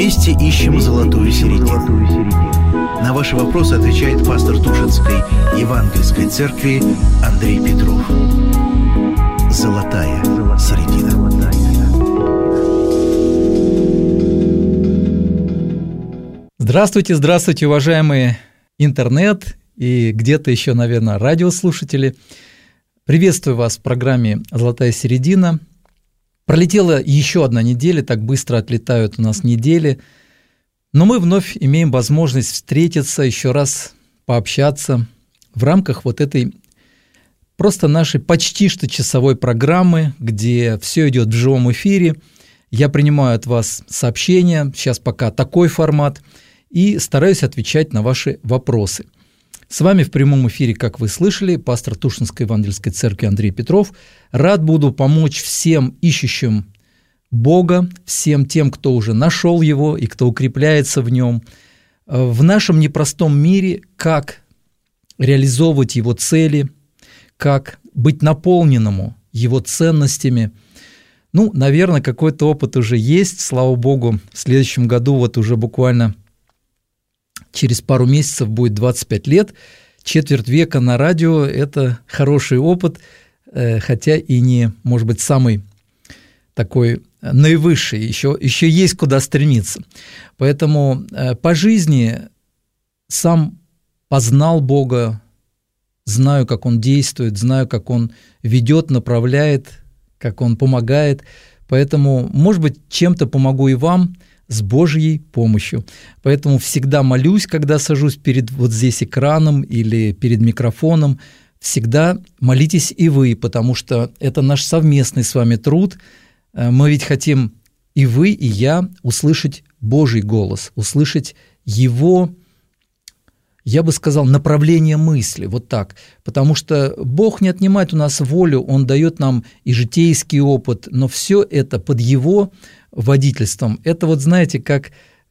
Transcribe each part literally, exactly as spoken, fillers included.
Вместе ищем золотую середину. На ваши вопросы отвечает пастор Тушинской Евангельской церкви Андрей Петров. Золотая середина. Здравствуйте, здравствуйте, уважаемые интернет и где-то еще, наверное, радиослушатели. Приветствую вас в программе «Золотая середина». Пролетела еще одна неделя, так быстро отлетают у нас недели, но мы вновь имеем возможность встретиться, еще раз пообщаться в рамках вот этой просто нашей почти что часовой программы, где все идет в живом эфире. Я принимаю от вас сообщения, сейчас пока такой формат, и стараюсь отвечать на ваши вопросы. С вами в прямом эфире, как вы слышали, пастор Тушинской Евангельской церкви Андрей Петров. Рад буду помочь всем ищущим Бога, всем тем, кто уже нашел Его и кто укрепляется в Нем, в нашем непростом мире, как реализовывать Его цели, как быть наполненному Его ценностями. Ну, наверное, какой-то опыт уже есть, слава Богу. В следующем году вот уже буквально через пару месяцев будет двадцать пять лет. Четверть века на радио – это хороший опыт, хотя и не, может быть, самый такой наивысший, еще, еще есть куда стремиться. Поэтому по жизни сам познал Бога, знаю, как Он действует, знаю, как Он ведет, направляет, как Он помогает. Поэтому, может быть, чем-то помогу и вам с Божьей помощью. Поэтому всегда молюсь, когда сажусь перед вот здесь экраном или перед микрофоном. Всегда молитесь и вы, потому что это наш совместный с вами труд. Мы ведь хотим и вы, и я услышать Божий голос, услышать Его, я бы сказал, направление мысли, вот так. Потому что Бог не отнимает у нас волю, Он дает нам и житейский опыт, но все это под Его водительством. Это вот, знаете, как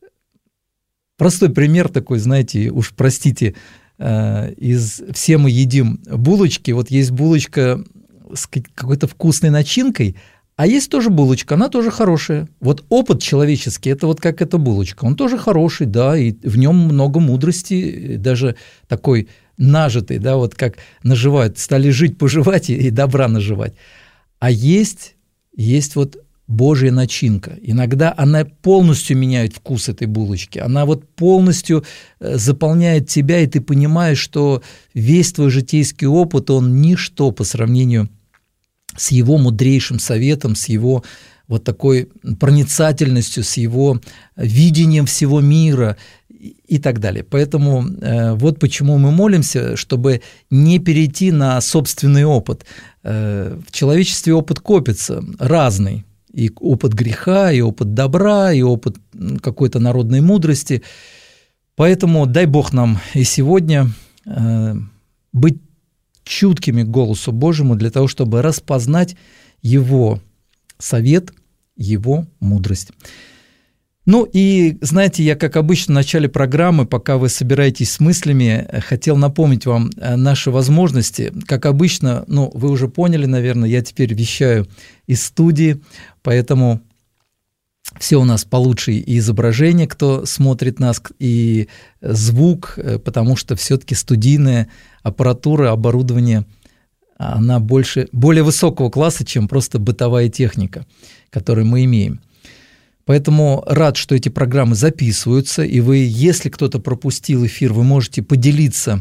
простой пример такой, знаете, уж простите, из «Все мы едим булочки», вот есть булочка с какой-то вкусной начинкой, а есть тоже булочка, она тоже хорошая. Вот опыт человеческий – это вот как эта булочка. Он тоже хороший, да, и в нем много мудрости, даже такой нажитый, да, вот как наживают, стали жить, поживать и добра наживать. А есть, есть вот Божья начинка. Иногда она полностью меняет вкус этой булочки, она вот полностью заполняет тебя, и ты понимаешь, что весь твой житейский опыт, он ничто по сравнению с Его мудрейшим советом, с Его вот такой проницательностью, с Его видением всего мира и так далее. Поэтому э, вот почему мы молимся, чтобы не перейти на собственный опыт. Э, в человечестве опыт копится разный. И опыт греха, и опыт добра, и опыт какой-то народной мудрости. Поэтому дай Бог нам и сегодня э, быть чуткими к голосу Божьему для того, чтобы распознать Его совет, Его мудрость. Ну и, знаете, я, как обычно, в начале программы, пока вы собираетесь с мыслями, хотел напомнить вам наши возможности. Как обычно, ну, вы уже поняли, наверное, я теперь вещаю из студии, поэтому все у нас получше и изображение, кто смотрит нас, и звук, потому что все-таки студийная аппаратура, оборудование, она больше, более высокого класса, чем просто бытовая техника, которую мы имеем. Поэтому рад, что эти программы записываются, и вы, если кто-то пропустил эфир, вы можете поделиться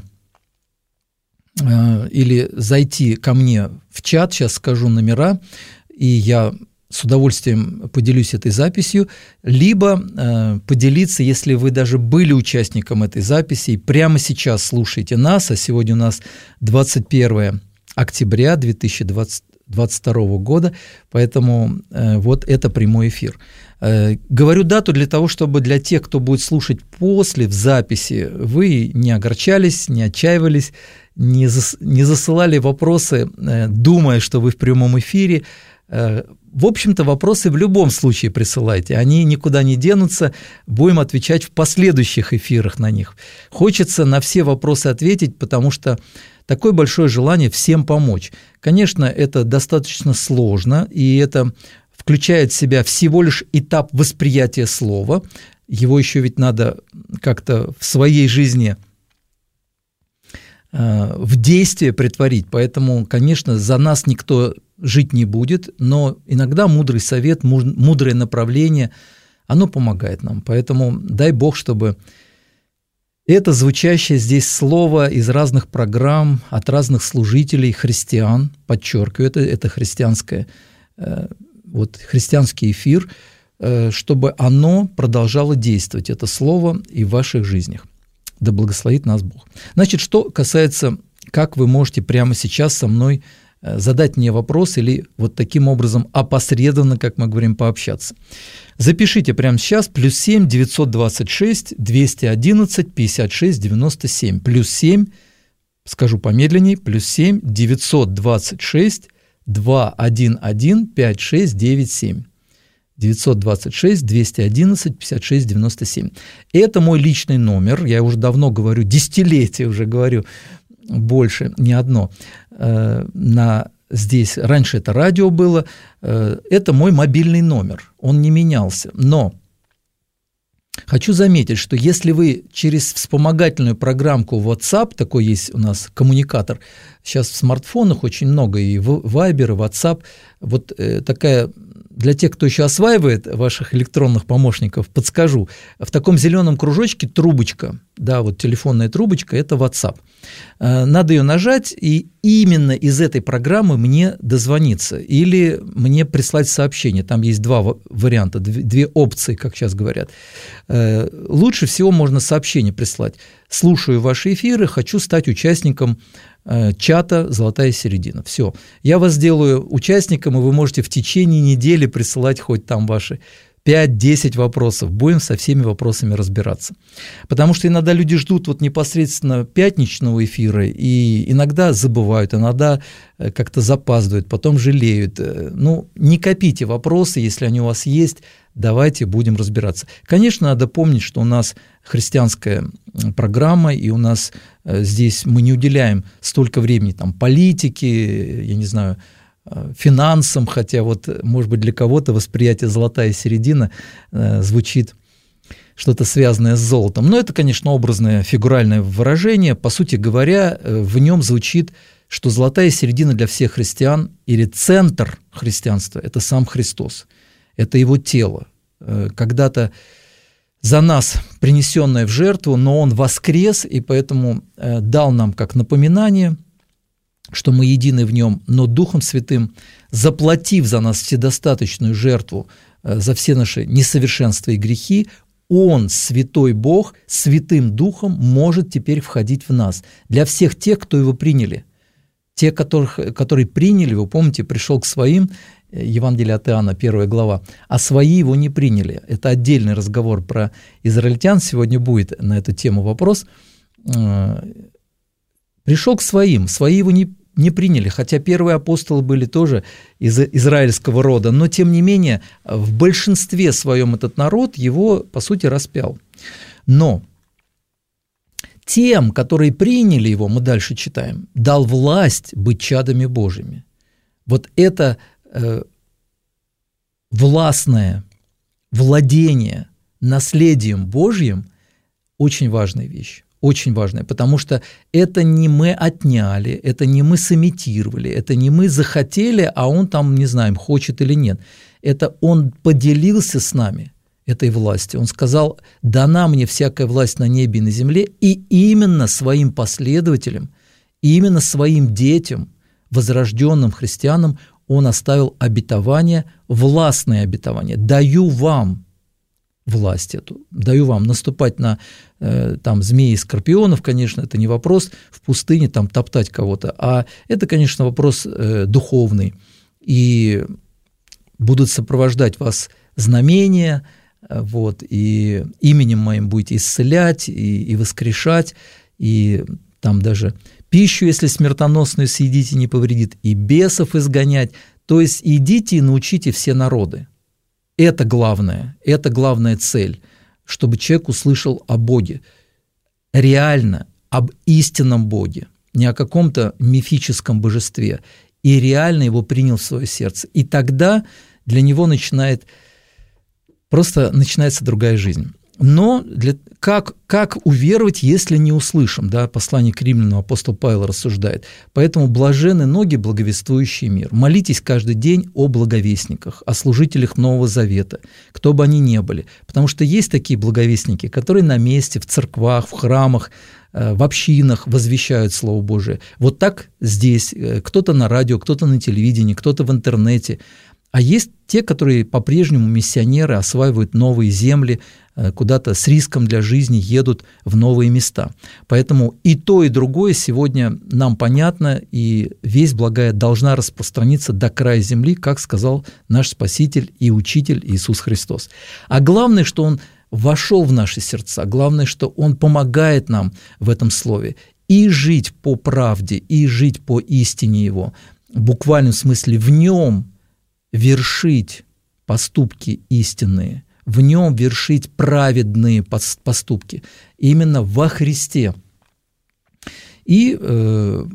э, или зайти ко мне в чат, сейчас скажу номера, и я с удовольствием поделюсь этой записью, либо э, поделиться, если вы даже были участником этой записи и прямо сейчас слушаете нас, а сегодня у нас двадцать первое октября две тысячи двадцать второго года, поэтому э, вот это прямой эфир. Э, говорю дату для того, чтобы для тех, кто будет слушать после, в записи, вы не огорчались, не отчаивались, не, зас, не засылали вопросы, э, думая, что вы в прямом эфире. Э, в общем-то, вопросы в любом случае присылайте, они никуда не денутся, будем отвечать в последующих эфирах на них. Хочется на все вопросы ответить, потому что такое большое желание всем помочь. Конечно, это достаточно сложно, и это включает в себя всего лишь этап восприятия слова. его еще ведь надо как-то в своей жизни в действие претворить. Поэтому, конечно, за нас никто жить не будет, но иногда мудрый совет, мудрое направление, оно помогает нам. Поэтому дай Бог, чтобы это звучащее здесь слово из разных программ, от разных служителей, христиан, подчеркиваю, это, это христианское, вот, христианский эфир, чтобы оно продолжало действовать, это слово, и в ваших жизнях. Да благословит нас Бог. Значит, что касается, как вы можете прямо сейчас со мной задать мне вопрос или вот таким образом опосредованно, как мы говорим, пообщаться. Запишите прямо сейчас плюс семь девятьсот двадцать шесть двести одиннадцать пятьдесят шесть девяносто семь. Плюс семь, скажу помедленнее, плюс семь девятьсот двадцать шесть двести одиннадцать пятьдесят шесть девяносто семь. девятьсот двадцать шесть двести одиннадцать пятьдесят шесть девяносто семь. Это мой личный номер, я уже давно говорю, десятилетия уже говорю, больше, не одно, на здесь, раньше это радио было, это мой мобильный номер, он не менялся, но хочу заметить, что если вы через вспомогательную программку WhatsApp, такой есть у нас коммуникатор, сейчас в смартфонах очень много, и Viber, и WhatsApp, вот такая... Для тех, кто еще осваивает ваших электронных помощников, подскажу. В таком зеленом кружочке трубочка, да, вот телефонная трубочка – это WhatsApp. Надо ее нажать, и именно из этой программы мне дозвониться или мне прислать сообщение. Там есть два варианта, две опции, как сейчас говорят. Лучше всего можно сообщение прислать. Слушаю ваши эфиры, хочу стать участником чата «Золотая середина». Все. Я вас сделаю участником, и вы можете в течение недели присылать хоть там ваши пять-десять вопросов. Будем со всеми вопросами разбираться. Потому что иногда люди ждут вот непосредственно пятничного эфира, и иногда забывают, иногда как-то запаздывают, потом жалеют. Ну, не копите вопросы, если они у вас есть, давайте будем разбираться. Конечно, надо помнить, что у нас христианская программа, и у нас здесь мы не уделяем столько времени там, политике, я не знаю, финансам, хотя вот, может быть, для кого-то восприятие «золотая середина» звучит что-то связанное с золотом. Но это, конечно, образное фигуральное выражение. По сути говоря, в нем звучит, что золотая середина для всех христиан или центр христианства – это сам Христос, это Его тело. Когда-то за нас принесенное в жертву, но Он воскрес, и поэтому дал нам как напоминание, что мы едины в Нем, но Духом Святым, заплатив за нас вседостаточную жертву за все наши несовершенства и грехи, Он, Святой Бог, Святым Духом может теперь входить в нас. Для всех тех, кто Его приняли. Те, которых, которые приняли, вы помните, пришел к своим, Евангелие от Иоанна, первая глава, а свои Его не приняли. Это отдельный разговор про израильтян, сегодня будет на эту тему вопрос. Пришел к своим, свои Его не, не приняли, хотя первые апостолы были тоже из израильского рода, но тем не менее в большинстве своем этот народ Его, по сути, распял. Но тем, которые приняли Его, мы дальше читаем, дал власть быть чадами Божьими. Вот это э, властное владение наследием Божьим очень важная вещь. Очень важное, потому что это не мы отняли, это не мы сымитировали, это не мы захотели, а он там, не знаем, хочет или нет. Это он поделился с нами этой властью. Он сказал: «Дана мне всякая власть на небе и на земле», и именно своим последователям, именно своим детям, возрожденным христианам, он оставил обетование, властное обетование. «Даю вам власть эту, даю вам наступать на э, там, змеи и скорпионов», конечно, это не вопрос в пустыне там топтать кого-то, а это, конечно, вопрос э, духовный, и будут сопровождать вас знамения, э, вот, и именем моим будете исцелять и, и воскрешать, и там даже пищу, если смертоносную съедите, не повредит, и бесов изгонять, то есть идите и научите все народы. Это главное, это главная цель, чтобы человек услышал о Боге, реально об истинном Боге, не о каком-то мифическом божестве, и реально его принял в свое сердце. И тогда для него начинает, просто начинается другая жизнь. Но для, как, как уверовать, если не услышим? Да, послание к римлянам апостол Павел рассуждает. Поэтому блаженны ноги, благовествующие мир. Молитесь каждый день о благовестниках, о служителях Нового Завета, кто бы они ни были. Потому что есть такие благовестники, которые на месте, в церквах, в храмах, в общинах возвещают Слово Божие. Вот так здесь. Кто-то на радио, кто-то на телевидении, кто-то в интернете. А есть те, которые по-прежнему миссионеры, осваивают новые земли, куда-то с риском для жизни едут в новые места. Поэтому и то, и другое сегодня нам понятно, и весть благая должна распространиться до края земли, как сказал наш Спаситель и Учитель Иисус Христос. А главное, что Он вошел в наши сердца, главное, что Он помогает нам в этом слове и жить по правде, и жить по истине Его, в буквальном смысле в Нем вершить поступки истинные, в Нем вершить праведные поступки, именно во Христе. И э,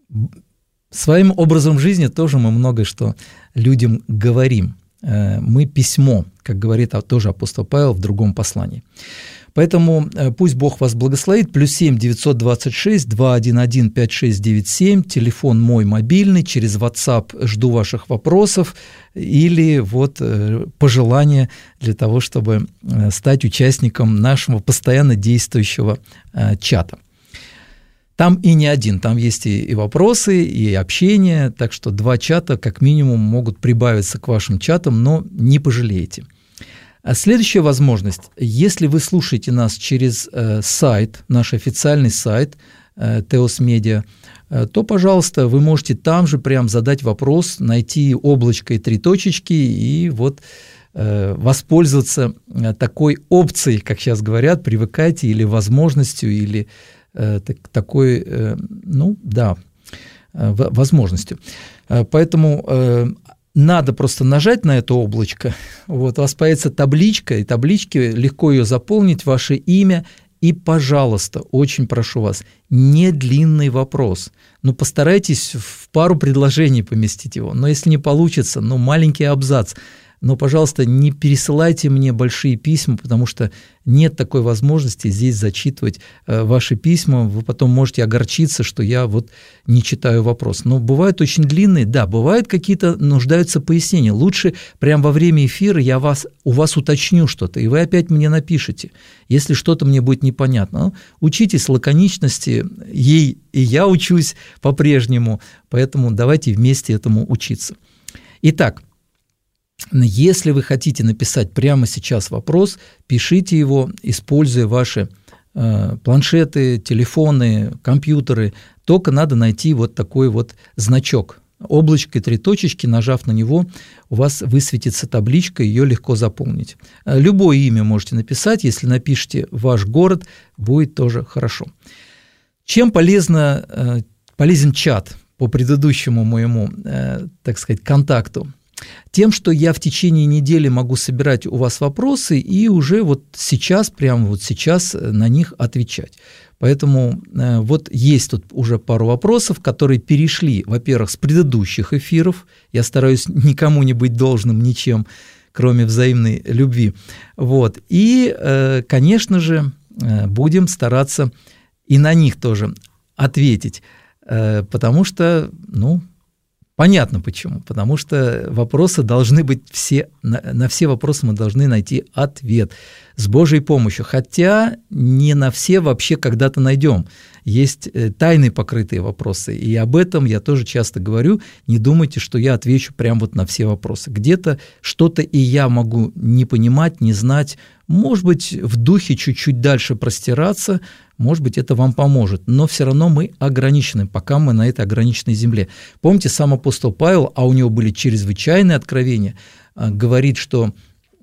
своим образом жизни тоже мы много что людям говорим. Э, мы письмо, как говорит тоже апостол Павел в другом послании. Поэтому пусть Бог вас благословит. Плюс семь девятьсот двадцать шесть двести одиннадцать пятьдесят шесть девяносто семь, телефон мой мобильный, через WhatsApp жду ваших вопросов или вот пожелания для того, чтобы стать участником нашего постоянно действующего чата. Там и не один, там есть и, и вопросы, и общение, так что два чата как минимум могут прибавиться к вашим чатам, но не пожалеете. А следующая возможность, если вы слушаете нас через э, сайт, наш официальный сайт э, Теос Медиа, э, то, пожалуйста, вы можете там же прям задать вопрос, найти облачко и три точечки и вот э, воспользоваться э, такой опцией, как сейчас говорят, привыкайте, или возможностью, или э, так, такой, э, ну да, э, возможностью. Э, поэтому... Э, Надо просто нажать на это облачко, вот, у вас появится табличка, и табличке легко ее заполнить, ваше имя, и, пожалуйста, очень прошу вас, не длинный вопрос, ну, постарайтесь в пару предложений поместить его, но если не получится, ну, маленький абзац, но, пожалуйста, не пересылайте мне большие письма, потому что нет такой возможности здесь зачитывать ваши письма, вы потом можете огорчиться, что я вот не читаю вопрос. Но бывают очень длинные, да, бывают какие-то нуждаются пояснения. Лучше прямо во время эфира я вас, у вас уточню что-то, и вы опять мне напишите, если что-то мне будет непонятно. Ну, учитесь лаконичности, ей и я учусь по-прежнему, поэтому давайте вместе этому учиться. Итак, если вы хотите написать прямо сейчас вопрос, пишите его, используя ваши э, планшеты, телефоны, компьютеры. Только надо найти вот такой вот значок. Облачко и три точечки, нажав на него, у вас высветится табличка, ее легко заполнить. Любое имя можете написать, если напишите ваш город, будет тоже хорошо. Чем полезно, э, полезен чат по предыдущему моему, э, так сказать, контакту? Тем, что я в течение недели могу собирать у вас вопросы и уже вот сейчас, прямо вот сейчас на них отвечать. Поэтому э, вот есть тут уже пару вопросов, которые перешли, во-первых, с предыдущих эфиров. Я стараюсь никому не быть должным ничем, кроме взаимной любви. Вот. И, э, конечно же, э, будем стараться и на них тоже ответить, э, потому что, ну, понятно почему, потому что вопросы должны быть все, на, на все вопросы мы должны найти ответ с Божьей помощью, хотя не на все вообще когда-то найдем. Есть тайны покрытые вопросы, и об этом я тоже часто говорю, не думайте, что я отвечу прямо вот на все вопросы. Где-то что-то и я могу не понимать, не знать, может быть, в духе чуть-чуть дальше простираться, может быть, это вам поможет, но все равно мы ограничены, пока мы на этой ограниченной земле. Помните, сам апостол Павел, а у него были чрезвычайные откровения, говорит, что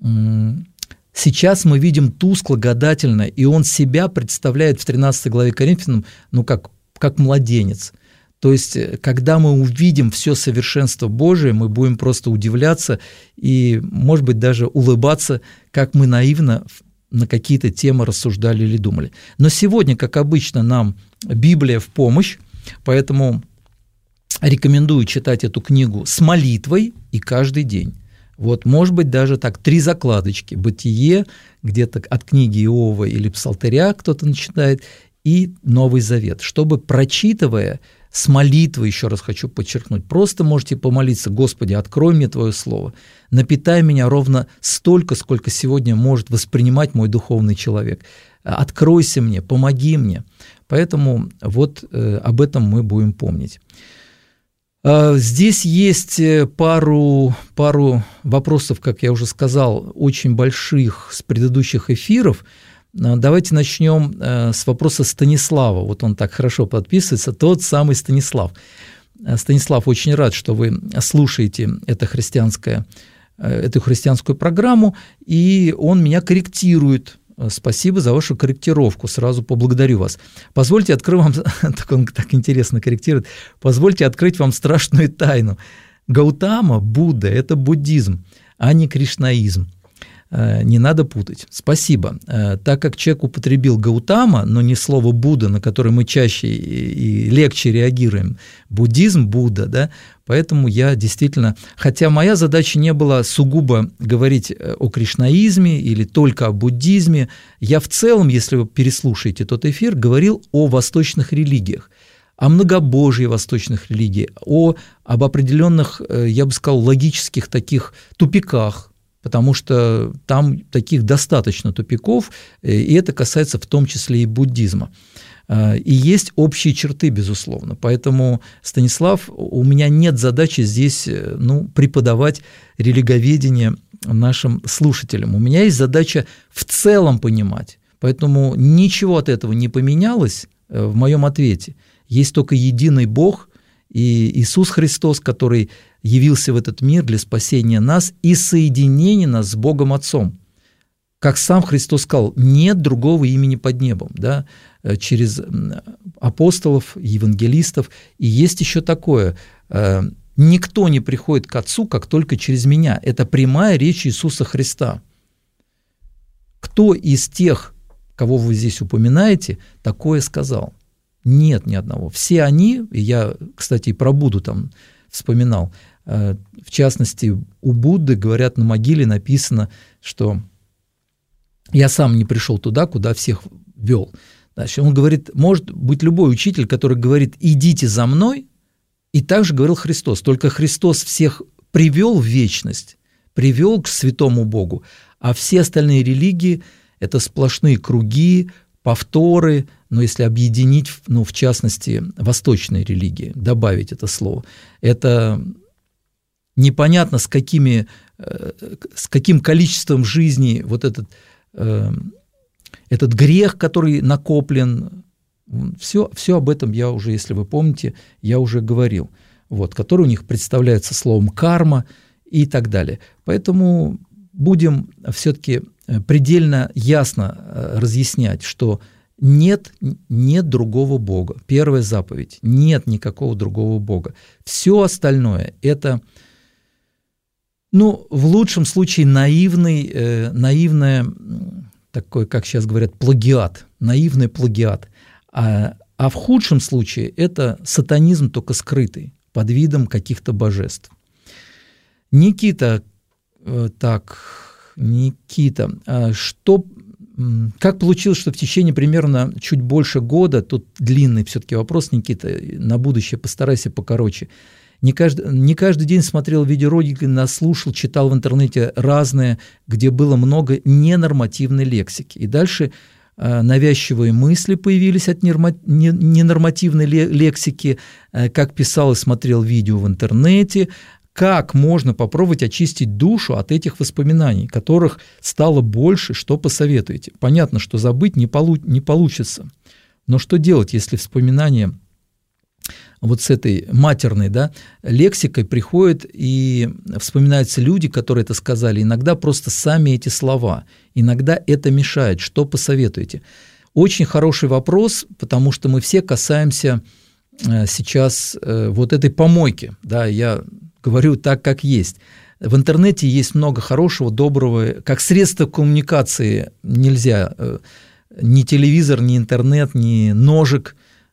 сейчас мы видим тускло, гадательно, и он себя представляет в тринадцатой главе Коринфянам, ну, как, как младенец. То есть, когда мы увидим все совершенство Божие, мы будем просто удивляться и, может быть, даже улыбаться, как мы наивно на какие-то темы рассуждали или думали. Но сегодня, как обычно, нам Библия в помощь, поэтому рекомендую читать эту книгу с молитвой и каждый день. Вот, может быть, даже так, три закладочки. Бытие, где-то от книги Иова или Псалтыря кто-то начинает, и Новый Завет, чтобы, прочитывая, с молитвой, еще раз хочу подчеркнуть, просто можете помолиться: Господи, открой мне Твое Слово, напитай меня ровно столько, сколько сегодня может воспринимать мой духовный человек. Откройся мне, помоги мне. Поэтому вот э, об этом мы будем помнить. Здесь есть пару, пару вопросов, как я уже сказал, очень больших с предыдущих эфиров. Давайте начнем с вопроса Станислава. Вот он так хорошо подписывается, тот самый Станислав. Станислав, очень рад, что вы слушаете это христианское, эту христианскую программу, и он меня корректирует. Спасибо за вашу корректировку, сразу поблагодарю вас. Позвольте открыть вам, так он так интересно корректирует, позвольте открыть вам страшную тайну. Гаутама, Будда – это буддизм, а не кришнаизм. Не надо путать. Спасибо. Так как человек употребил Гаутама, но не слово Будда, на которое мы чаще и легче реагируем, буддизм, Будда, да, поэтому я действительно, хотя моя задача не была сугубо говорить о кришнаизме или только о буддизме, я в целом, если вы переслушаете тот эфир, говорил о восточных религиях, о многобожии восточных религий, о, об определенных, я бы сказал, логических таких тупиках, потому что там таких достаточно тупиков, и это касается в том числе и буддизма. И есть общие черты, безусловно. Поэтому, Станислав, у меня нет задачи здесь, ну, преподавать религоведение нашим слушателям. У меня есть задача в целом понимать. Поэтому ничего от этого не поменялось в моем ответе. Есть только единый Бог и Иисус Христос, который явился в этот мир для спасения нас и соединения нас с Богом Отцом. Как сам Христос сказал, нет другого имени под небом, да, через апостолов, евангелистов. И есть еще такое: никто не приходит к Отцу, как только через меня. Это прямая речь Иисуса Христа. Кто из тех, кого вы здесь упоминаете, такое сказал? Нет ни одного. Все они, и я, кстати, и про Будду там вспоминал, в частности, у Будды, говорят, на могиле написано, что я сам не пришел туда, куда всех вел. Значит, он говорит, может быть любой учитель, который говорит: идите за мной, и также говорил Христос, только Христос всех привел в вечность, привел к святому Богу, а все остальные религии – это сплошные круги, повторы, но если объединить, ну, в частности, восточные религии, добавить это слово, это непонятно, с, какими, с каким количеством жизней вот этот, этот грех, который накоплен, все, все об этом я уже, если вы помните, я уже говорил, вот, который у них представляется словом карма и так далее. Поэтому будем все-таки предельно ясно разъяснять, что нет, нет другого Бога. Первая заповедь – нет никакого другого Бога. Все остальное – это, ну, в лучшем случае наивный, э, наивное, такой, как сейчас говорят, плагиат, наивный плагиат. А, а в худшем случае это сатанизм, только скрытый, под видом каких-то божеств. Никита, э, так, Никита, э, что... Как получилось, что в течение примерно чуть больше года, тут длинный все-таки вопрос, Никита, на будущее постарайся покороче, не каждый, не каждый день смотрел видеоролики, наслушал, читал в интернете разные, где было много ненормативной лексики. И дальше э, навязчивые мысли появились от ненормативной лексики, э, как писал и смотрел видео в интернете. Как можно попробовать очистить душу от этих воспоминаний, которых стало больше, что посоветуете? Понятно, что забыть не, полу- не получится, но что делать, если вспоминания вот с этой матерной, да, лексикой приходят и вспоминаются люди, которые это сказали, иногда просто сами эти слова, иногда это мешает, что посоветуете? Очень хороший вопрос, потому что мы все касаемся сейчас вот этой помойки, да, я говорю так, как есть. В интернете есть много хорошего, доброго. Как средство коммуникации нельзя ни телевизор, ни интернет, ни ножик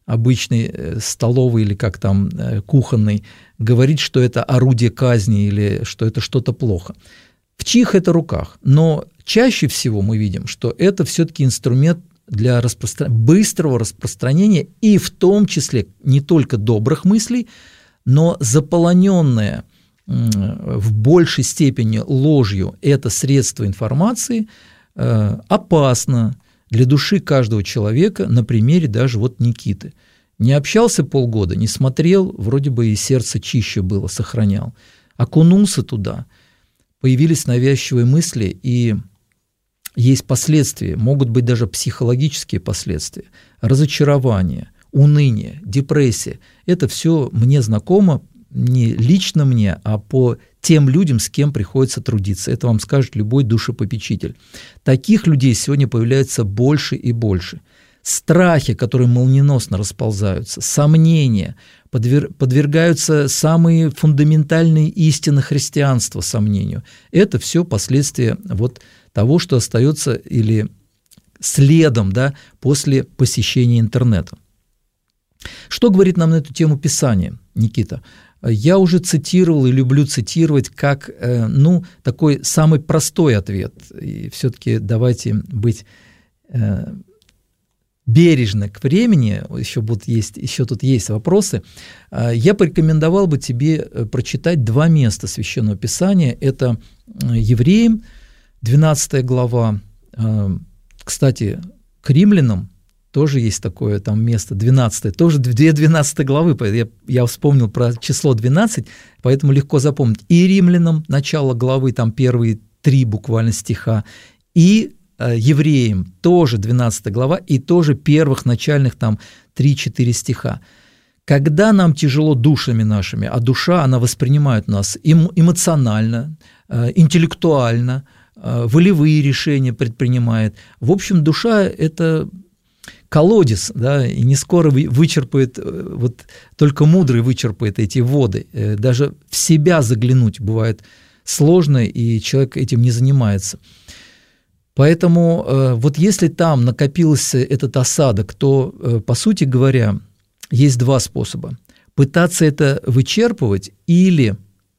обычный столовый или как там кухонный говорит, что это орудие казни или что это что-то плохо. В чьих это руках? Но чаще всего мы видим, что это все-таки инструмент для распростран... быстрого распространения и в том числе не только добрых мыслей, но заполоненное в большей степени ложью это средство информации опасно для души каждого человека, на примере даже вот Никиты. Не общался полгода, не смотрел, вроде бы и сердце чище было, сохранял. Окунулся туда, появились навязчивые мысли, и есть последствия, могут быть даже психологические последствия, разочарование, уныние, депрессия. Это все мне знакомо, не лично мне, а по тем людям, с кем приходится трудиться. Это вам скажет любой душепопечитель. Таких людей сегодня появляется больше и больше. Страхи, которые молниеносно расползаются, сомнения, подвер... подвергаются самые фундаментальные истины христианства сомнению. Это все последствия вот того, что остается или следом, да, после посещения интернета. Что говорит нам на эту тему Писание, Никита? Я уже цитировал и люблю цитировать как, ну, такой самый простой ответ. И все-таки давайте быть бережны к времени, еще, будут есть, еще тут есть вопросы. Я порекомендовал бы тебе прочитать два места Священного Писания. Это Евреям, двенадцатая глава. Кстати, к римлянам тоже есть такое там место, двенадцатое, тоже две двенадцатые главы, я, я вспомнил про число двенадцать, поэтому легко запомнить. И римлянам, начало главы, там первые три буквально стиха, и э, евреям тоже двенадцатая глава, и тоже первых начальных там три-четыре стиха. Когда нам тяжело душами нашими, а душа, она воспринимает нас эмо- эмоционально, э, интеллектуально, э, волевые решения предпринимает. В общем, душа – это колодец, да, и не скоро вычерпает, вот только мудрый вычерпает эти воды. Даже в себя заглянуть бывает сложно, и человек этим не занимается. Поэтому вот если там накопился этот осадок, то, по сути говоря, есть два способа. Пытаться это вычерпывать или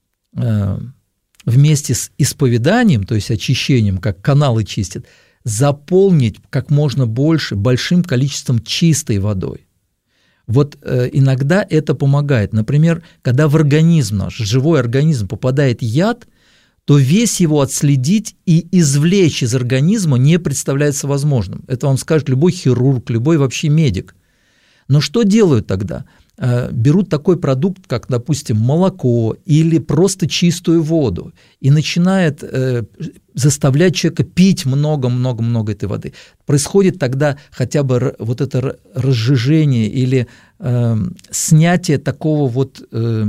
вместе с исповеданием, то есть очищением, как каналы чистят, заполнить как можно больше, большим количеством чистой водой. Вот э, иногда это помогает. Например, когда в организм наш, живой организм попадает яд, то весь его отследить и извлечь из организма не представляется возможным. Это вам скажет любой хирург, любой вообще медик. Но что делают тогда? Э, берут такой продукт, как, допустим, молоко или просто чистую воду и начинают э, заставлять человека пить много-много-много этой воды. Происходит тогда хотя бы вот это разжижение или э, снятие такого вот э,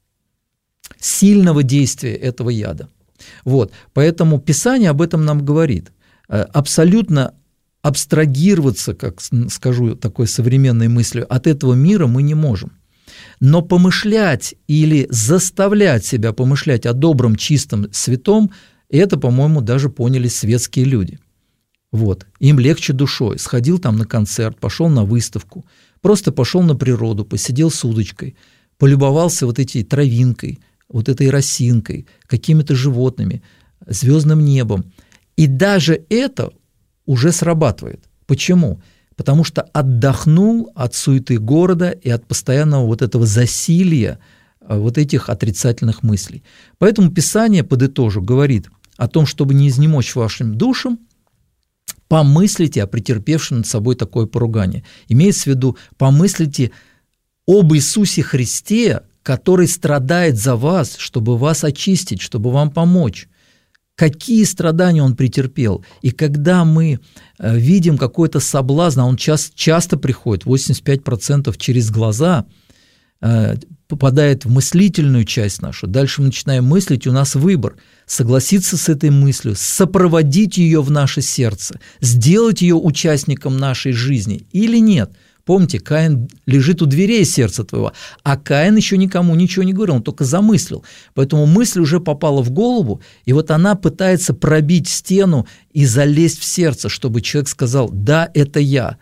сильного действия этого яда. Вот. Поэтому Писание об этом нам говорит. Э, абсолютно абстрагироваться, как скажу такой современной мыслью, от этого мира мы не можем. Но помышлять или заставлять себя помышлять о добром, чистом, святом, это, по-моему, даже поняли светские люди. Вот. Им легче душой. Сходил там на концерт, пошел на выставку, просто пошел на природу, посидел с удочкой, полюбовался вот этой травинкой, вот этой росинкой, какими-то животными, звездным небом. И даже это уже срабатывает. Почему? Потому что отдохнул от суеты города и от постоянного вот этого засилья вот этих отрицательных мыслей. Поэтому Писание, подытожу, говорит о том, чтобы не изнемочь вашим душам, помыслите о претерпевшем над собой такое поругание. Имеется в виду, помыслите об Иисусе Христе, который страдает за вас, чтобы вас очистить, чтобы вам помочь. Какие страдания Он претерпел. И когда мы видим какой-то соблазн, а он часто, часто приходит, восемьдесят пять процентов через глаза, попадает в мыслительную часть нашу, дальше мы начинаем мыслить, у нас выбор – согласиться с этой мыслью, сопроводить ее в наше сердце, сделать ее участником нашей жизни или нет. Помните, Каин лежит у дверей сердца твоего, а Каин еще никому ничего не говорил, он только замыслил. Поэтому мысль уже попала в голову, и вот она пытается пробить стену и залезть в сердце, чтобы человек сказал: «Да, это я».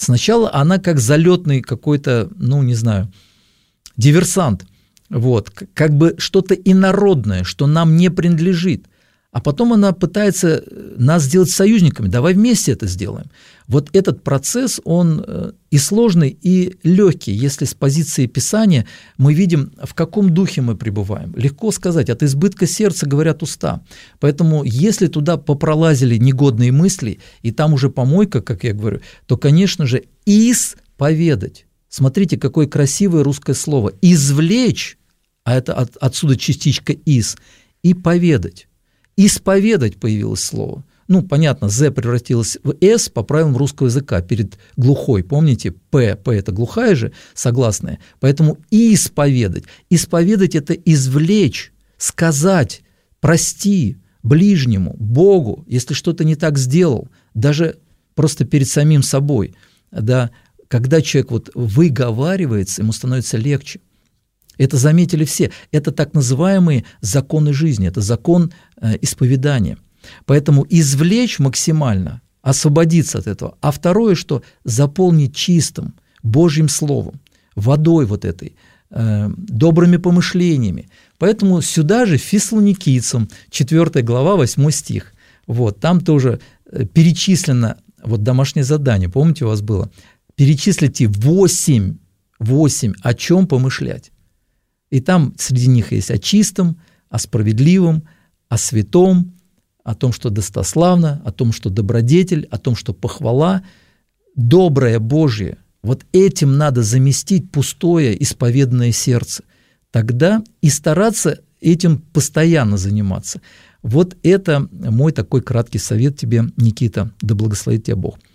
Сначала она как залетный какой-то, ну, не знаю, диверсант, вот, как бы что-то инородное, что нам не принадлежит. А потом она пытается нас сделать союзниками. Давай вместе это сделаем. Вот этот процесс, он и сложный, и легкий. Если с позиции Писания мы видим, в каком духе мы пребываем. Легко сказать, от избытка сердца говорят уста. Поэтому если туда попролазили негодные мысли, и там уже помойка, как я говорю, то, конечно же, исповедать. Смотрите, какое красивое русское слово. Извлечь, а это от, отсюда частичка «из», и поведать. Исповедать появилось слово. Ну, понятно, «з» превратилось в «с» по правилам русского языка перед глухой. Помните, «п», «п» – это глухая же, согласная. Поэтому исповедать. Исповедать – это извлечь, сказать, прости ближнему, Богу, если что-то не так сделал, даже просто перед самим собой. Да, когда человек вот выговаривается, ему становится легче. Это заметили все. Это так называемые законы жизни, это закон э, исповедания. Поэтому извлечь максимально, освободиться от этого. А второе, что заполнить чистым Божьим Словом, водой вот этой, э, добрыми помышлениями. Поэтому сюда же Фессалоникийцам, четвёртая глава, восьмой стих. Вот, там тоже перечислено, вот домашнее задание, помните, у вас было? Перечислите восемь, восемь, о чем помышлять. И там среди них есть о чистом, о справедливом, о святом, о том, что достославно, о том, что добродетель, о том, что похвала, доброе Божье. Вот этим надо заместить пустое исповедное сердце. Тогда и стараться этим постоянно заниматься. Вот это мой такой краткий совет тебе, Никита. Да благословит тебя Бог.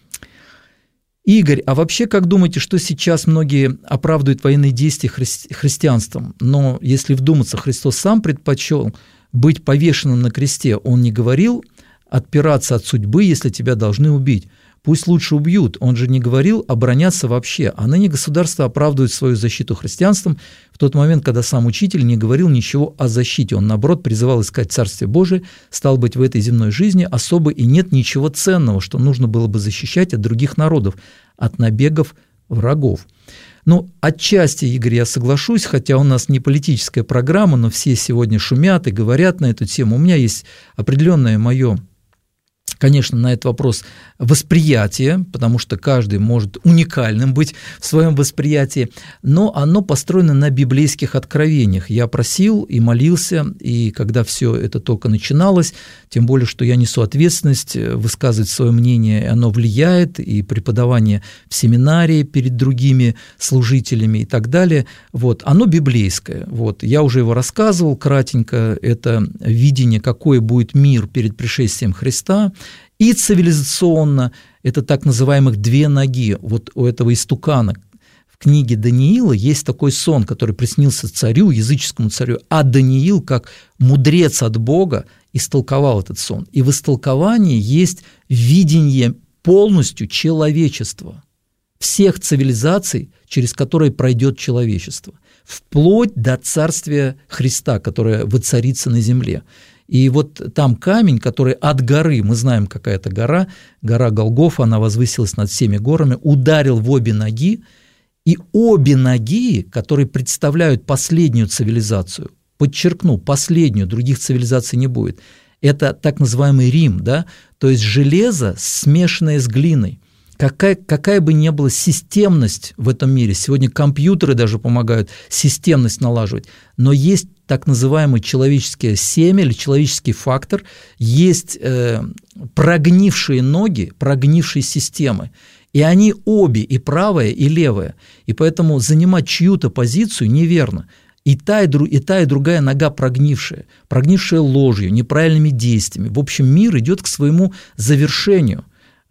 Игорь, а вообще, как думаете, что сейчас многие оправдывают военные действия хри- христианством? Но если вдуматься, Христос сам предпочел быть повешенным на кресте. Он не говорил отпираться от судьбы, если тебя должны убить. Пусть лучше убьют. Он же не говорил обороняться вообще. А ныне государство оправдывает свою защиту христианством в тот момент, когда сам учитель не говорил ничего о защите. Он, наоборот, призывал искать Царствие Божие. Стал быть, в этой земной жизни особо и нет ничего ценного, что нужно было бы защищать от других народов, от набегов врагов. Ну, отчасти, Игорь, я соглашусь, хотя у нас не политическая программа, но все сегодня шумят и говорят на эту тему. У меня есть определенное мое, конечно, на этот вопрос восприятие, потому что каждый может уникальным быть в своем восприятии, но оно построено на библейских откровениях. Я просил и молился, и когда все это только начиналось, тем более, что я несу ответственность высказывать свое мнение, оно влияет, и преподавание в семинарии перед другими служителями и так далее, вот, оно библейское. Вот, я уже его рассказывал кратенько, это видение, какой будет мир перед пришествием Христа, и цивилизационно, это так называемых две ноги, вот у этого истукана. В книге Даниила есть такой сон, который приснился царю, языческому царю, а Даниил, как мудрец от Бога, истолковал этот сон. И в истолковании есть видение полностью человечества, всех цивилизаций, через которые пройдет человечество, вплоть до царствия Христа, которое воцарится на земле. И вот там камень, который от горы, мы знаем, какая это гора, гора Голгофа, она возвысилась над всеми горами, ударил в обе ноги, и обе ноги, которые представляют последнюю цивилизацию, подчеркну, последнюю, других цивилизаций не будет, это так называемый Рим, да, то есть железо, смешанное с глиной. Какая, какая бы ни была системность в этом мире, сегодня компьютеры даже помогают системность налаживать, но есть так называемый человеческое семя или человеческий фактор, есть э, прогнившие ноги, прогнившие системы, и они обе, и правая, и левая, и поэтому занимать чью-то позицию неверно. И та и, дру, и та, и другая нога прогнившая, прогнившая ложью, неправильными действиями. В общем, мир идет к своему завершению.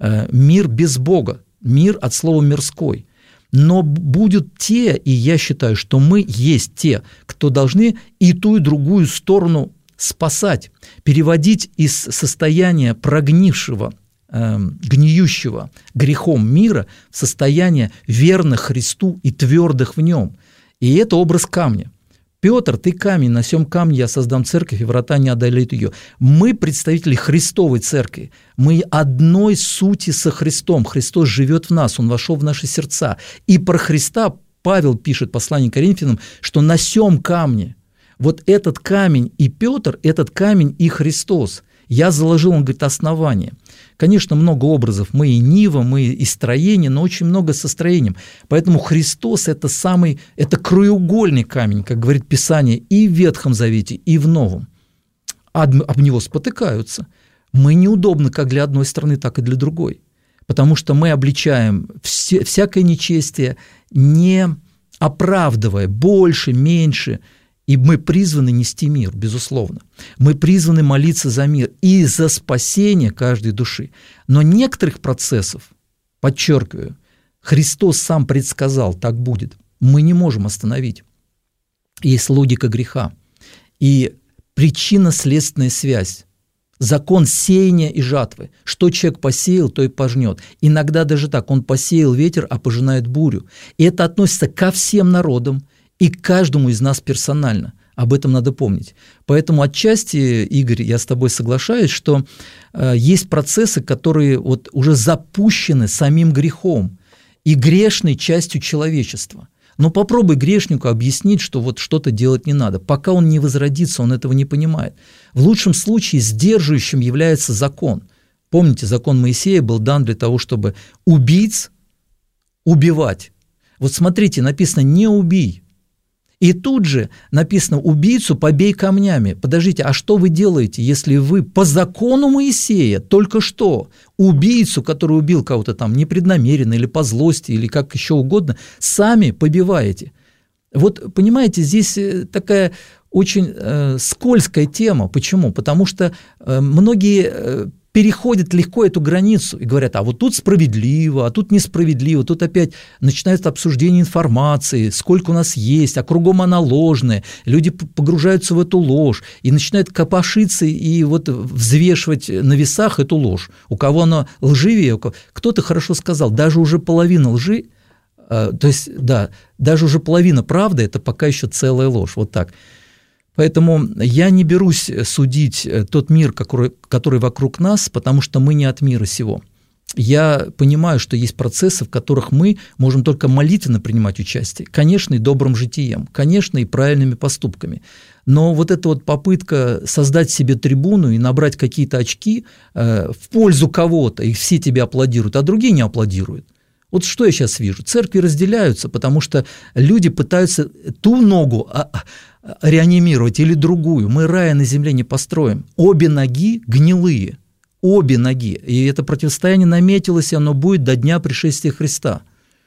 Мир без Бога, мир от слова «мирской». Но будут те, и я считаю, что мы есть те, кто должны и ту, и другую сторону спасать, переводить из состояния прогнившего, э, гниющего грехом мира в состояние верных Христу и твердых в нем. И это образ камня. Петр, ты камень, на сем камне я создам церковь, и врата не одолеют ее. Мы представители Христовой церкви, мы одной сути со Христом. Христос живет в нас, Он вошел в наши сердца. И про Христа Павел пишет, послание к Коринфянам, что на сем камне, вот этот камень и Петр, этот камень и Христос. Я заложил, он говорит, основание. Конечно, много образов. Мы и нива, мы и строение, но очень много со строением. Поэтому Христос – это самый, это краеугольный камень, как говорит Писание, и в Ветхом Завете, и в Новом. Об, об него спотыкаются. Мы неудобны как для одной стороны, так и для другой. Потому что мы обличаем все, всякое нечестие, не оправдывая больше, меньше. И мы призваны нести мир, безусловно. Мы призваны молиться за мир и за спасение каждой души. Но некоторых процессов, подчеркиваю, Христос сам предсказал, так будет. Мы не можем остановить. Есть логика греха. И причинно-следственная связь. Закон сеяния и жатвы. Что человек посеял, то и пожнет. Иногда даже так. Он посеял ветер, а пожинает бурю. И это относится ко всем народам, и к каждому из нас персонально. Об этом надо помнить. Поэтому отчасти, Игорь, я с тобой соглашаюсь, что э, есть процессы, которые вот уже запущены самим грехом и грешной частью человечества. Но попробуй грешнику объяснить, что вот что-то делать не надо. Пока он не возродится, он этого не понимает. В лучшем случае сдерживающим является закон. Помните, закон Моисея был дан для того, чтобы убийц убивать. Вот смотрите, написано «не убий». И тут же написано «убийцу побей камнями». Подождите, а что вы делаете, если вы по закону Моисея только что убийцу, который убил кого-то там непреднамеренно или по злости, или как еще угодно, сами побиваете? Вот понимаете, здесь такая очень э, скользкая тема. Почему? Потому что э, многие э, переходят легко эту границу и говорят, а вот тут справедливо, а тут несправедливо, тут опять начинается обсуждение информации, сколько у нас есть, а кругом она ложная, люди погружаются в эту ложь и начинают копошиться и вот взвешивать на весах эту ложь. У кого она лживее, у кого... кто-то хорошо сказал, даже уже половина лжи, э, то есть, да, даже уже половина правды – это пока еще целая ложь, вот так. Поэтому я не берусь судить тот мир, который, который вокруг нас, потому что мы не от мира сего. Я понимаю, что есть процессы, в которых мы можем только молитвенно принимать участие. Конечно, и добрым житием, конечно, и правильными поступками. Но вот эта вот попытка создать себе трибуну и набрать какие-то очки э, в пользу кого-то, и все тебе аплодируют, а другие не аплодируют. Вот что я сейчас вижу? Церкви разделяются, потому что люди пытаются ту ногу реанимировать или другую. Мы рая на земле не построим. Обе ноги гнилые, обе ноги. И это противостояние наметилось, и оно будет до дня пришествия Христа.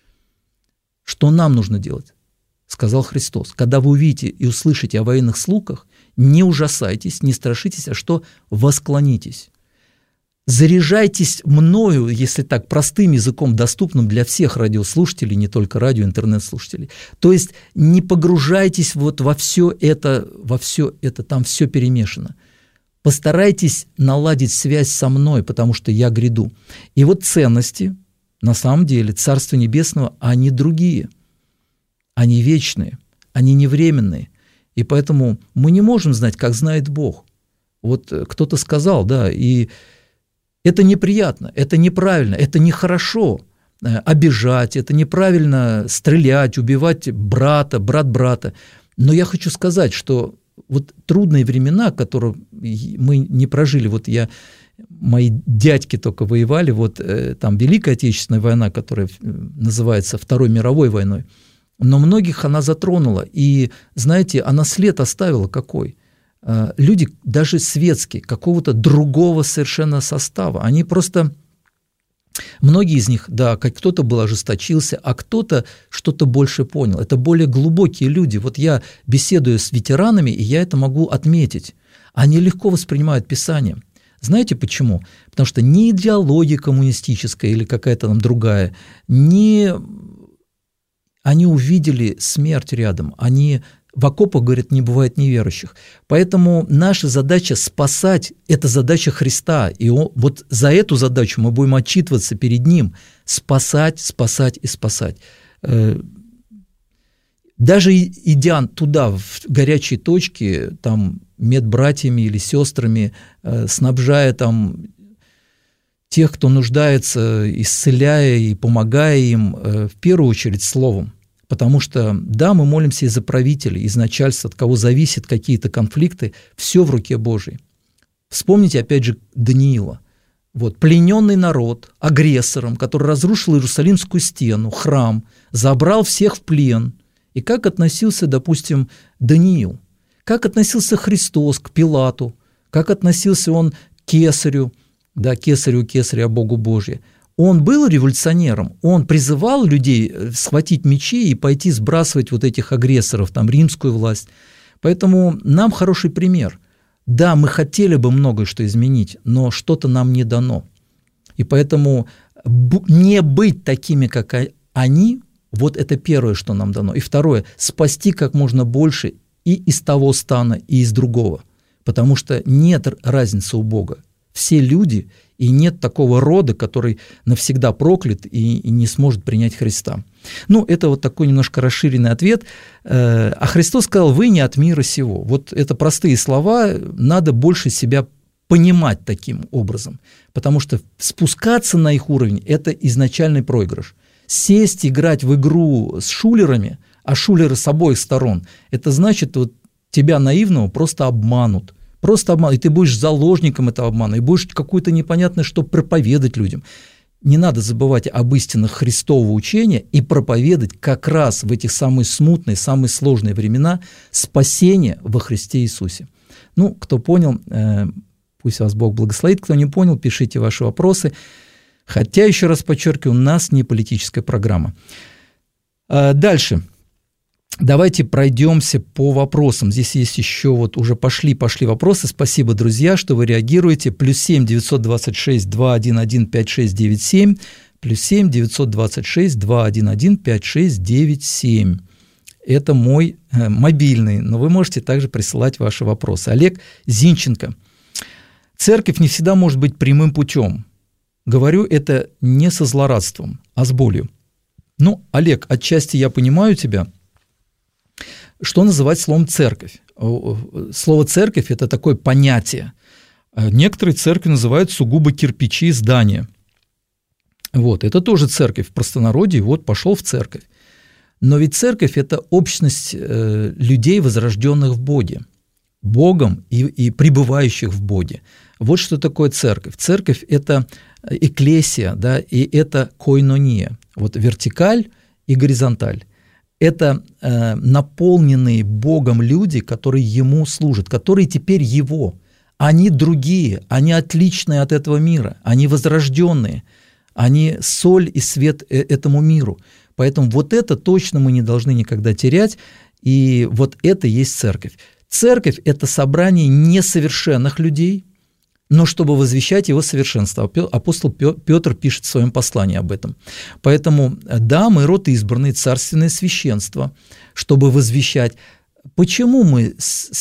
Что нам нужно делать? Сказал Христос. Когда вы увидите и услышите о военных слухах, не ужасайтесь, не страшитесь, а что? Восклонитесь. Заряжайтесь мною, если так, простым языком, доступным для всех радиослушателей, не только радио, интернет-слушателей. То есть не погружайтесь вот во все это, во все это, там все перемешано. Постарайтесь наладить связь со мной, потому что я гряду. И вот ценности, на самом деле, Царства Небесного, они другие, они вечные, они не временные. И поэтому мы не можем знать, как знает Бог. Вот кто-то сказал, да, и это неприятно, это неправильно, это нехорошо обижать, это неправильно стрелять, убивать брата, брат брата. Но я хочу сказать, что вот трудные времена, которые мы не прожили, вот я, мои дядьки только воевали, вот там Великая Отечественная война, которая называется Второй мировой войной, но многих она затронула, и, знаете, она след оставила какой? Люди, даже светские, какого-то другого совершенно состава, они просто, многие из них, да, как кто-то был ожесточился, а кто-то что-то больше понял. Это более глубокие люди. Вот я беседую с ветеранами, и я это могу отметить. Они легко воспринимают Писание. Знаете почему? Потому что ни идеология коммунистическая или какая-то там другая, ни они увидели смерть рядом, они в окопах, говорят, не бывает неверующих. Поэтому наша задача спасать – это задача Христа. И он, вот за эту задачу мы будем отчитываться перед Ним. Спасать, спасать и спасать. Даже идя туда, в горячие точки, там, медбратьями или сестрами, э, снабжая там тех, кто нуждается, исцеляя и помогая им, э, в первую очередь словом. Потому что, да, мы молимся и за правителей, из начальства, от кого зависят какие-то конфликты, все в руке Божьей. Вспомните, опять же, Даниила. Вот, плененный народ, агрессором, который разрушил Иерусалимскую стену, храм, забрал всех в плен. И как относился, допустим, Даниил? Как относился Христос к Пилату? Как относился он к Кесарю? Да, Кесарю, Кесарю, а Богу Божье. Он был революционером, он призывал людей схватить мечи и пойти сбрасывать вот этих агрессоров, там, римскую власть. Поэтому нам хороший пример. Да, мы хотели бы многое что изменить, но что-то нам не дано. И поэтому не быть такими, как они, вот это первое, что нам дано. И второе, спасти как можно больше и из того стана, и из другого. Потому что нет разницы у Бога. Все люди, и нет такого рода, который навсегда проклят и, и не сможет принять Христа. Ну, это вот такой немножко расширенный ответ. А Христос сказал: «Вы не от мира сего». Вот это простые слова, надо больше себя понимать таким образом, потому что спускаться на их уровень – это изначальный проигрыш. Сесть, играть в игру с шулерами, а шулеры с обоих сторон, это значит, вот тебя наивного просто обманут. Просто обман, и ты будешь заложником этого обмана, и будешь какое-то непонятное что проповедовать людям. Не надо забывать об истинах Христового учения и проповедовать как раз в эти самые смутные, самые сложные времена спасение во Христе Иисусе. Ну, кто понял, пусть вас Бог благословит, кто не понял, пишите ваши вопросы. Хотя, еще раз подчеркиваю, у нас не политическая программа. Дальше. Давайте пройдемся по вопросам. Здесь есть еще вот уже пошли, пошли вопросы. Спасибо, друзья, что вы реагируете. Плюс семь девятьсот двадцать шесть два один один пять шесть девять семь. Плюс семь девятьсот двадцать шесть два один один пять шесть девять семь. Это мой э, мобильный, но вы можете также присылать ваши вопросы. Олег Зинченко. Церковь не всегда может быть прямым путем. Говорю это не со злорадством, а с болью. Ну, Олег, отчасти я понимаю тебя. Что называть словом «церковь»? Слово «церковь» – это такое понятие. Некоторые церкви называют сугубо кирпичи и здания. Вот, это тоже церковь в простонародье, вот пошел в церковь. Но ведь церковь – это общность людей, возрожденных в Боге, Богом и, и пребывающих в Боге. Вот что такое церковь. Церковь – это экклесия, да, и это койнония, вот вертикаль и горизонталь. Это э, наполненные Богом люди, которые Ему служат, которые теперь Его. Они другие, они отличные от этого мира, они возрожденные, они соль и свет этому миру. Поэтому вот это точно мы не должны никогда терять, и вот это и есть церковь. Церковь – это собрание несовершенных людей, но чтобы возвещать его совершенство. Апостол Петр пишет в своем послании об этом. Поэтому, да, мы род избранный, царственное священство, чтобы возвещать. Почему мы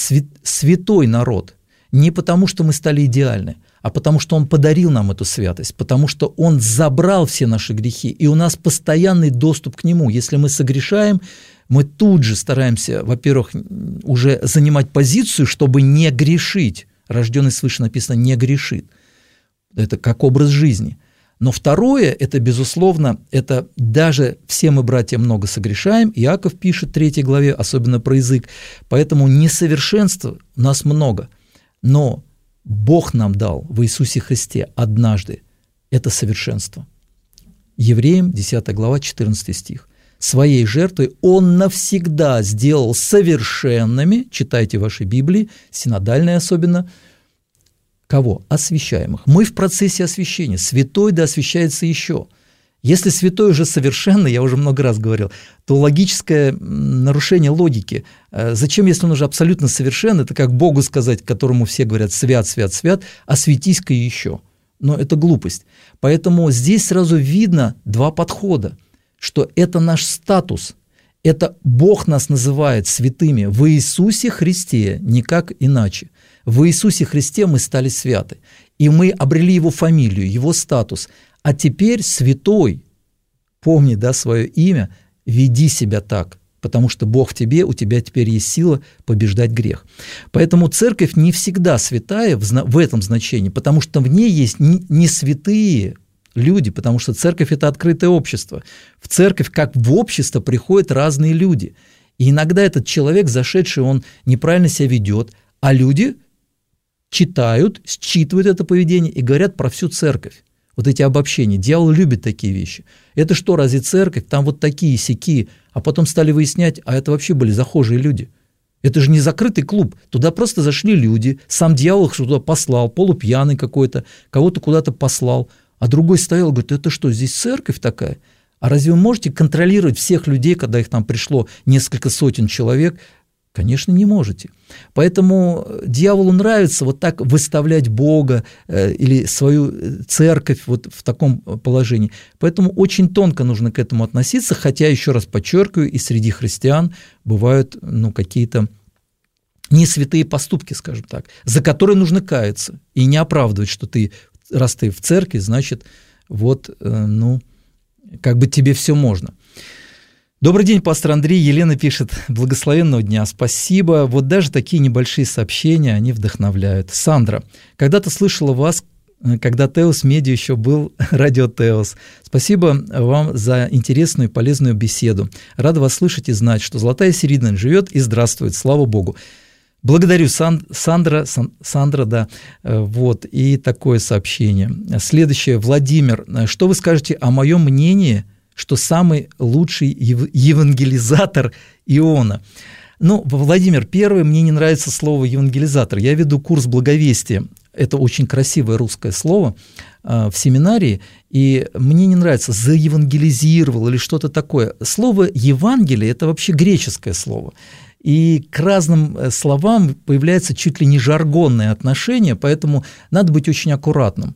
святой народ? Не потому, что мы стали идеальны, а потому, что Он подарил нам эту святость, потому что Он забрал все наши грехи, и у нас постоянный доступ к Нему. Если мы согрешаем, мы тут же стараемся, во-первых, уже занимать позицию, чтобы не грешить. Рожденный свыше написано «не грешит». Это как образ жизни. Но второе, это, безусловно, это даже все мы, братья, много согрешаем. Иаков пишет в третьей главе, особенно про язык. Поэтому несовершенства у нас много. Но Бог нам дал в Иисусе Христе однажды это совершенство. Евреям, десятая глава, четырнадцатый стих. Своей жертвой Он навсегда сделал совершенными, читайте ваши Библии, синодальные особенно, кого? Освящаемых. Мы в процессе освящения. Святой да освящается еще. Если святой уже совершенный, я уже много раз говорил, то логическое нарушение логики. Зачем, если он уже абсолютно совершенный, это как Богу сказать, которому все говорят «свят, свят, свят», «осветись-ка еще». Но это глупость. Поэтому здесь сразу видно два подхода, что это наш статус, это Бог нас называет святыми в Иисусе Христе, никак иначе. В Иисусе Христе мы стали святы, и мы обрели Его фамилию, Его статус. А теперь святой, помни, да, свое имя, веди себя так, потому что Бог в тебе, у тебя теперь есть сила побеждать грех. Поэтому церковь не всегда святая в, в этом значении, потому что в ней есть не, не святые люди, потому что церковь – это открытое общество. В церковь, как в общество, приходят разные люди. И иногда этот человек, зашедший, он неправильно себя ведет, а люди читают, считывают это поведение и говорят про всю церковь. Вот эти обобщения. Дьявол любит такие вещи. Это что, разве церковь? Там вот такие сяки. А потом стали выяснять, а это вообще были захожие люди. Это же не закрытый клуб. Туда просто зашли люди. Сам дьявол их туда послал, полупьяный какой-то, кого-то куда-то послал. А другой стоял и говорит, это что, здесь церковь такая? А разве вы можете контролировать всех людей, когда их там пришло несколько сотен человек? Конечно, не можете. Поэтому дьяволу нравится вот так выставлять Бога э, или свою церковь вот в таком положении. Поэтому очень тонко нужно к этому относиться, хотя, еще раз подчеркиваю, и среди христиан бывают ну, какие-то не святые поступки, скажем так, за которые нужно каяться и не оправдывать, что ты, раз ты в церкви, значит, вот, э, ну, как бы тебе все можно. Добрый день, пастор Андрей. Елена пишет, благословенного дня, спасибо. Вот даже такие небольшие сообщения, они вдохновляют. Сандра, когда-то слышала вас, когда Теос Медиа еще был радио Теос. Спасибо вам за интересную и полезную беседу. Рада вас слышать и знать, что Золотая Середина живет и здравствует. Слава Богу. Благодарю, Сан, Сандра, Сан, Сандра, да, вот, и такое сообщение. Следующее, Владимир, что вы скажете о моем мнении, что самый лучший евангелизатор Иона? Ну, Владимир, первый, мне не нравится слово евангелизатор. Я веду курс благовестия. Это очень красивое русское слово в семинарии, и мне не нравится заевангелизировал или что-то такое. Слово Евангелие – это вообще греческое слово. И к разным словам появляется чуть ли не жаргонное отношение, поэтому надо быть очень аккуратным.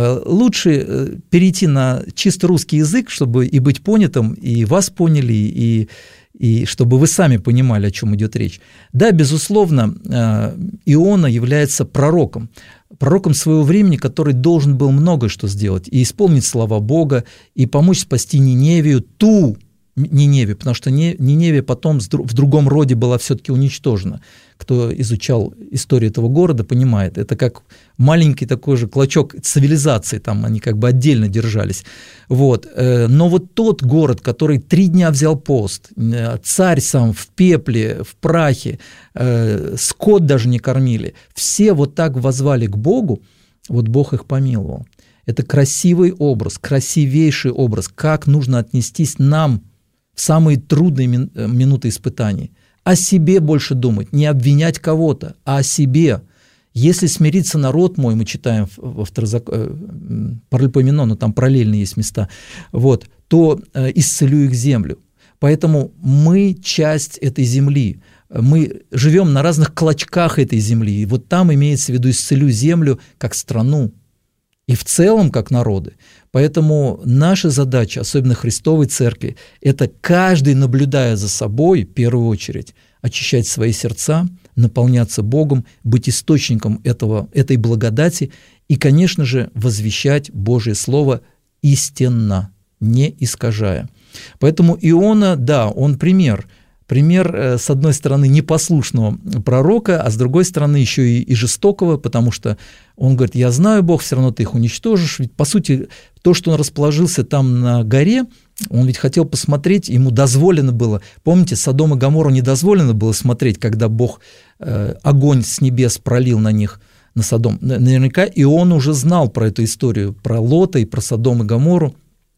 Лучше перейти на чисто русский язык, чтобы и быть понятым, и вас поняли, и, и чтобы вы сами понимали, о чем идет речь. Да, безусловно, Иона является пророком, пророком своего времени, который должен был многое что сделать, и исполнить слова Бога, и помочь спасти Ниневию, ту Ниневию, потому что Ниневия потом в другом роде была все-таки уничтожена. Кто изучал историю этого города, понимает, это как маленький такой же клочок цивилизации, там они как бы отдельно держались. Вот. Но вот тот город, который три дня взял пост, царь сам в пепле, в прахе, скот даже не кормили, все вот так воззвали к Богу, вот Бог их помиловал. Это красивый образ, красивейший образ, как нужно отнестись нам в самые трудные минуты испытаний. О себе больше думать, не обвинять кого-то, а о себе. Если смирится народ мой, мы читаем во второзаконии, Паралипоменон, но там параллельно есть места, вот, то исцелю их землю. Поэтому мы часть этой земли. Мы живем на разных клочках этой земли. И вот там имеется в виду исцелю землю как страну. И в целом как народы. Поэтому наша задача, особенно Христовой Церкви, это каждый, наблюдая за собой, в первую очередь, очищать свои сердца, наполняться Богом, быть источником этого, этой благодати и, конечно же, возвещать Божие Слово истинно, не искажая. Поэтому Иона, да, он пример. Пример, с одной стороны, непослушного пророка, а с другой стороны, еще и, и жестокого, потому что он говорит, я знаю, Бог, все равно ты их уничтожишь. Ведь, по сути, то, что он расположился там на горе, он ведь хотел посмотреть, ему дозволено было. Помните, Содом и Гоморру не дозволено было смотреть, когда Бог э, огонь с небес пролил на них, на Содом. Наверняка и он уже знал про эту историю, про Лота и про Содом и Гоморру.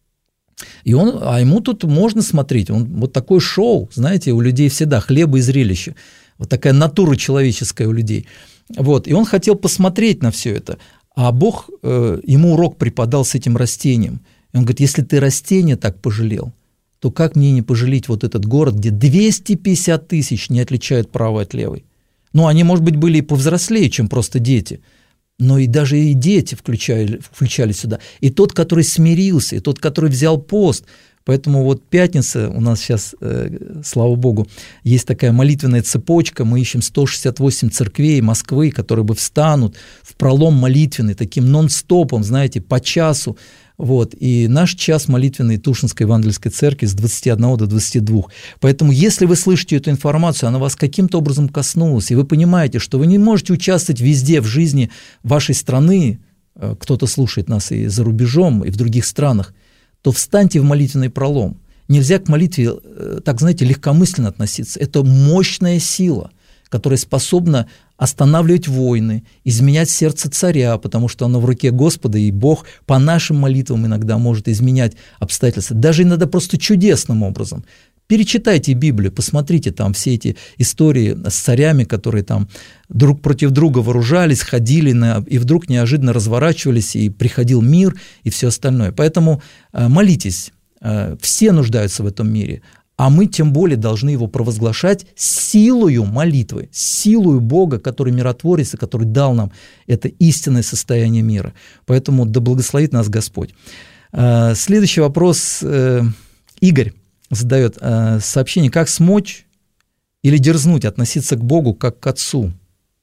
И он, а ему тут можно смотреть, он вот такое шоу, знаете, у людей всегда хлеба и зрелище, вот такая натура человеческая у людей. Вот, и он хотел посмотреть на все это, а Бог э, ему урок преподал с этим растением. И он говорит, если ты растение так пожалел, то как мне не пожалеть вот этот город, где двести пятьдесят тысяч не отличают правой от левой? Ну, они, может быть, были и повзрослее, чем просто дети, но и даже и дети включали, включали сюда. И тот, который смирился, и тот, который взял пост. Поэтому вот пятница у нас сейчас, э, слава Богу, есть такая молитвенная цепочка. Мы ищем сто шестьдесят восемь церквей Москвы, которые бы встанут в пролом молитвенный, таким нон-стопом, знаете, по часу. Вот, и наш час молитвенный Тушинской Евангельской Церкви с двадцати одного до двадцати двух. Поэтому, если вы слышите эту информацию, она вас каким-то образом коснулась, и вы понимаете, что вы не можете участвовать везде в жизни вашей страны, кто-то слушает нас и за рубежом, и в других странах, то встаньте в молитвенный пролом. Нельзя к молитве, так, знаете, легкомысленно относиться. Это мощная сила, которая способна останавливать войны, изменять сердце царя, потому что оно в руке Господа, и Бог по нашим молитвам иногда может изменять обстоятельства, даже иногда просто чудесным образом. Перечитайте Библию, посмотрите там все эти истории с царями, которые там друг против друга вооружались, ходили, на, и вдруг неожиданно разворачивались, и приходил мир, и все остальное. Поэтому молитесь, все нуждаются в этом мире, а мы тем более должны его провозглашать силою молитвы, силою Бога, который миротворец, и который дал нам это истинное состояние мира. Поэтому да благословит нас Господь. Следующий вопрос. Игорь задает сообщение: как смочь или дерзнуть относиться к Богу как к Отцу,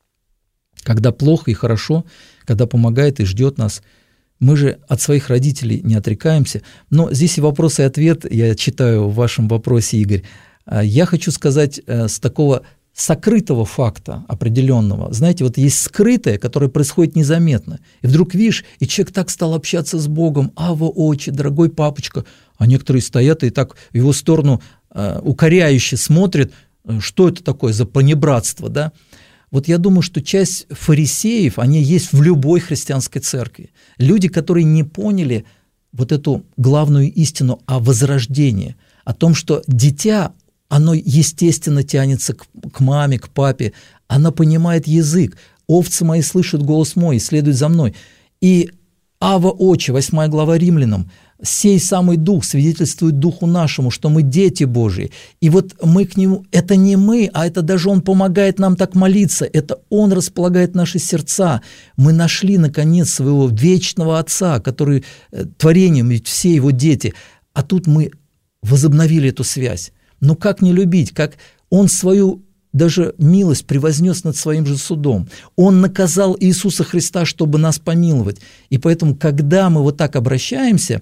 когда плохо и хорошо, когда помогает и ждет нас. Мы же от своих родителей не отрекаемся. Но здесь и вопрос, и ответ, я читаю в вашем вопросе, Игорь. Я хочу сказать с такого сокрытого факта определенного. Знаете, вот есть скрытое, которое происходит незаметно. И вдруг видишь, и человек так стал общаться с Богом: «Ава, отче, дорогой папочка». А некоторые стоят и так в его сторону укоряюще смотрят. Что это такое за понебратство, да? Вот я думаю, что часть фарисеев, они есть в любой христианской церкви. Люди, которые не поняли вот эту главную истину о возрождении, о том, что дитя, оно естественно тянется к, к маме, к папе, она понимает язык. «Овцы мои слышат голос мой и следуют за мной». И «Ава, отче», восьмая глава Римлянам, «Сей самый Дух свидетельствует Духу нашему, что мы дети Божии». И вот мы к Нему, это не мы, а это даже Он помогает нам так молиться, это Он располагает наши сердца. Мы нашли, наконец, своего вечного Отца, который творением, ведь все Его дети. А тут мы возобновили эту связь. Ну как не любить, как Он свою даже милость превознес над своим же судом. Он наказал Иисуса Христа, чтобы нас помиловать. И поэтому, когда мы вот так обращаемся,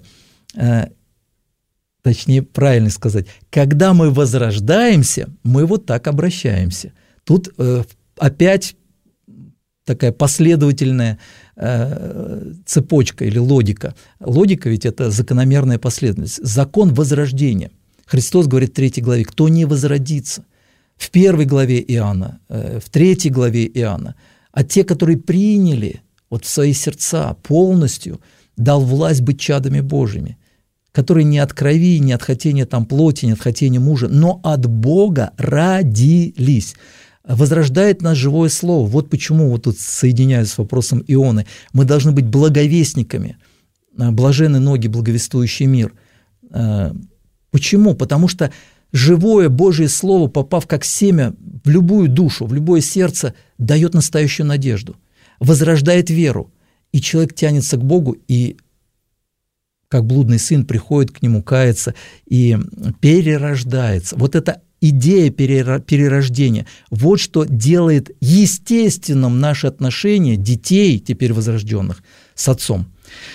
точнее, правильно сказать, когда мы возрождаемся, мы вот так обращаемся. Тут э, опять такая последовательная э, цепочка или логика. Логика ведь это закономерная последовательность. Закон возрождения. Христос говорит в третьей главе: кто не возродится. В первой главе Иоанна, э, в третьей главе Иоанна. А те, которые приняли вот в свои сердца полностью, дал власть быть чадами Божьими, которые не от крови, не от хотения там плоти, не от хотения мужа, но от Бога родились. Возрождает нас живое слово. Вот почему, вот тут соединяюсь с вопросом Ионы, мы должны быть благовестниками. Блаженны ноги, благовествующий мир. Почему? Потому что живое Божье Слово, попав как семя в любую душу, в любое сердце, дает настоящую надежду, возрождает веру. И человек тянется к Богу, и как блудный сын приходит к нему, кается и перерождается. Вот эта идея перерождения, вот что делает естественным наши отношения детей, теперь возрожденных, с отцом.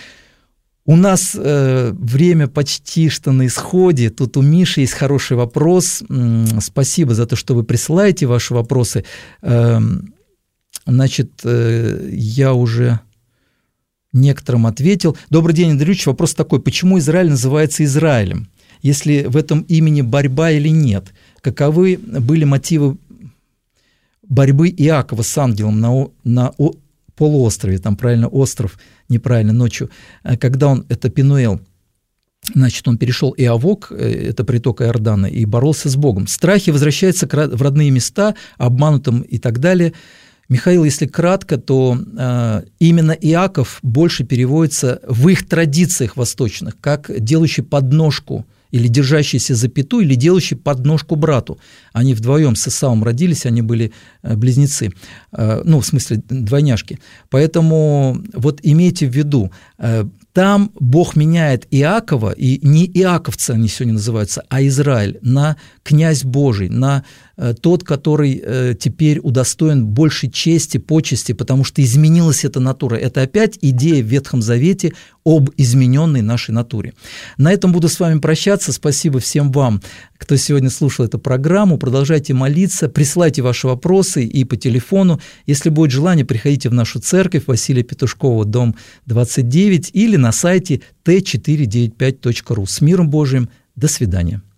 У нас э, время почти что на исходе. Тут у Миши есть хороший вопрос. Спасибо за то, что вы присылаете ваши вопросы. Э, значит, э, я уже некоторым ответил. Добрый день, Андрей Ильич. Вопрос такой: почему Израиль называется Израилем, если в этом имени борьба или нет? Каковы были мотивы борьбы Иакова с ангелом на, на полуострове, там правильно остров, неправильно, ночью, когда он, это Пенуэл, значит, он перешел Иавок, это приток Иордана, и боролся с Богом. Страхи возвращаются в родные места, обманутым и так далее. Михаил, если кратко, то э, именно Иаков больше переводится в их традициях восточных, как делающий подножку, или держащийся за пяту, или делающий подножку брату. Они вдвоем с Исавом родились, они были близнецы, ну, в смысле, двойняшки. Поэтому вот имейте в виду, там Бог меняет Иакова, и не иаковцы они сегодня называются, а Израиль, на князь Божий, на тот, который теперь удостоен большей чести, почести, потому что изменилась эта натура. Это опять идея в Ветхом Завете об измененной нашей натуре. На этом буду с вами прощаться. Спасибо всем вам, кто сегодня слушал эту программу. Продолжайте молиться, присылайте ваши вопросы и по телефону. Если будет желание, приходите в нашу церковь Василия Петушкова, дом двадцать девять, или на сайте тэ четыреста девяносто пять точка ру. С миром Божиим. До свидания.